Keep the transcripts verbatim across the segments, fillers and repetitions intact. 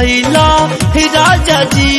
गईला राजा जी।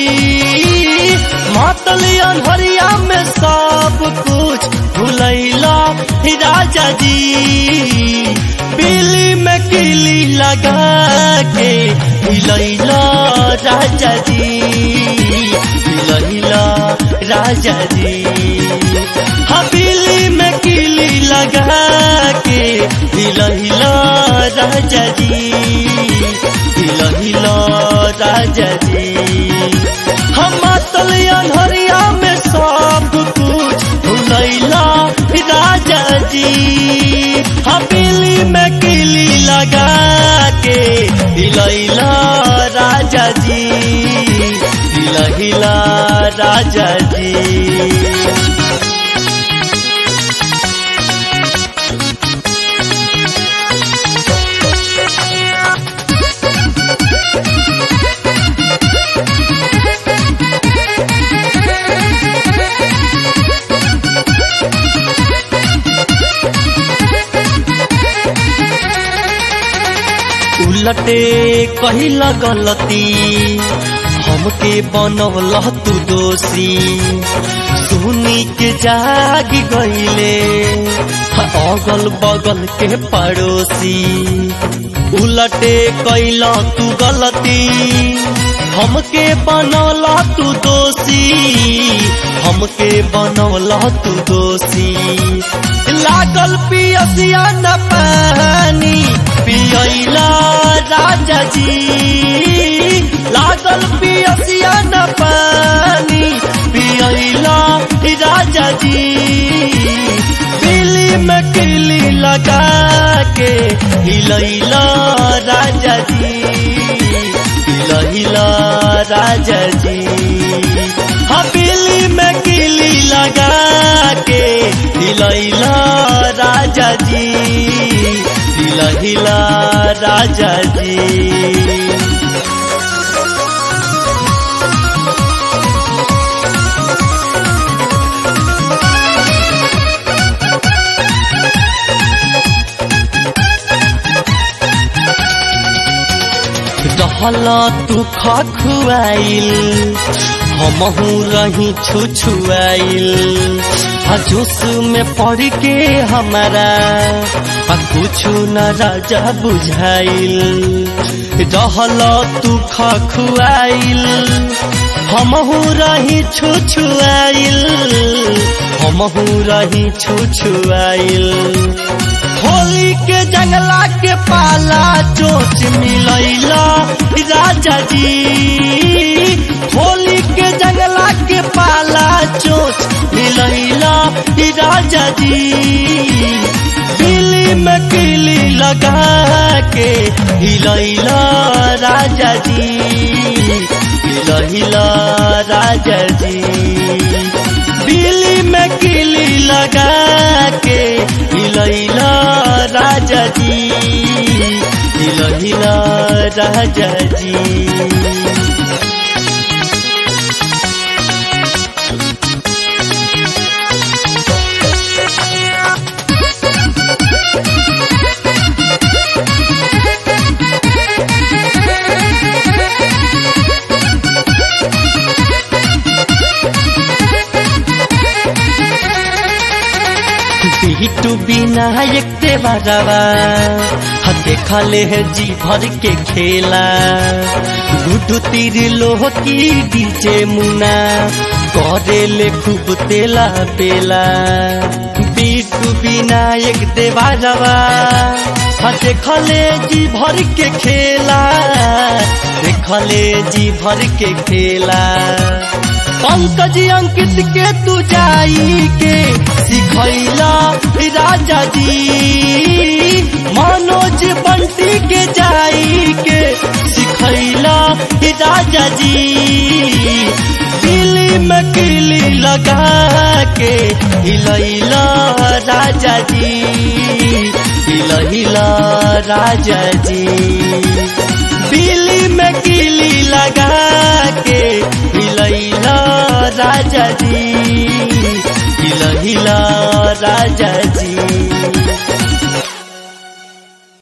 मातल अनहरिया में सब कुछ भुलैला राजा जी। बिल्ली में किली लगा के हिलैला राजा जी, हिलैला राजा जी। हाँ बिल्ली में किली लगा के हिलैला राजा जी, हिलैला राजा जी। हम मातल अनहरिया में सब कुछ भुलैला राजा जी। हाँ बिल्ली में किली लगा के हिलैला राजा जी, हिलैला राजा जी। उलटे कहिला गलती हमके बनवला तू दोषी। सुनी के जाग गईले अगल बगल के पड़ोसी। उलटे कैला तू गलती हमके बनवला तू दोषी, हमके बनवला तू दोषी। लागल पियसिया न पानी पियला राजा जी, लागल पियसिया न पानी पियला राजा जी। बिल्ली में किली लगा के हिलैला राजा जी, हिलैला राजा जी। हाँ बिल्ली में किली लगा के हिलैला राजा जी, हिलैला राजा जी। रहला तू खखुआइल हमहू रही छुछुआइल। जोश में पड़ के हमारा कुछ न राजा बुझाइल। रहला तू खखुआइल हमहू रही छुछुआइल, हमहू रही छुछुआइल। होली के जंगला के पाला चोच मिलैला राजा जी। होली के जंगला के पाला चोच मिलैला राजा जी। बिल्ली में किली लगा के हिलैला राजा जी, हिलैला राजा जी। बिल्ली में किली लगा के हिलैला राजा जी, हिलैला राजा जी। बिटू विनायक देवरवा देखले है जी भर के खेला। गुड्डू तीर लोह की डीजे मुना करे ले खूब तेला बेला। बिटू विनायक देवरवा देखले जी भर के खेला, देखले जी भर के खेला। पंकज अंकित के तू जाई के सिखैला राजा जी। मनोज बंटी के जाई के सिखैला राजा जी। बिल्ली में किली लगा के हिलैला राजा जी, हिलैला राजा जी।